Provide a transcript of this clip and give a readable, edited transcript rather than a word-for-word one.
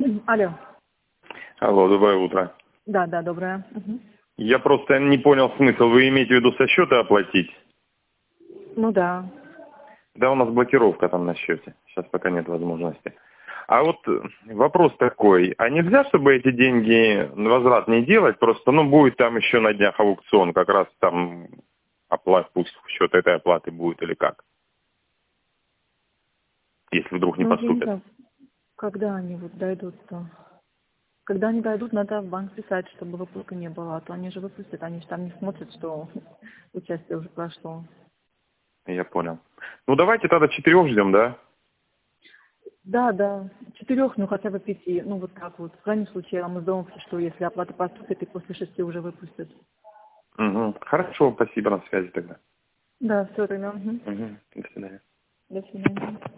Алло. Алло, доброе утро. Да, да, доброе. Мгм. Я просто не понял смысл. Вы имеете в виду со счета оплатить? Ну да. Да, у нас блокировка там на счете. Сейчас пока нет возможности. А вот вопрос такой. А нельзя, чтобы эти деньги возврат не делать? Просто, будет там еще на днях аукцион. Как раз там оплата, пусть в счет этой оплаты будет или как? Если вдруг не Ну, я не поступят. знаю, когда они вот дойдут-то. Когда они дойдут, надо в банк писать, чтобы выпуска не было. А то они же выпустят, они же там не смотрят, что участие уже прошло. Я понял. Давайте тогда 4 ждем, да? Да, да. 4, ну хотя бы 5. Ну вот так вот. В крайнем случае, я вам из дома что если оплата поступит, и после 6 уже выпустят. Угу. Хорошо, спасибо, на связи тогда. Да, все тогда. Мгм. Угу. До свидания. До свидания.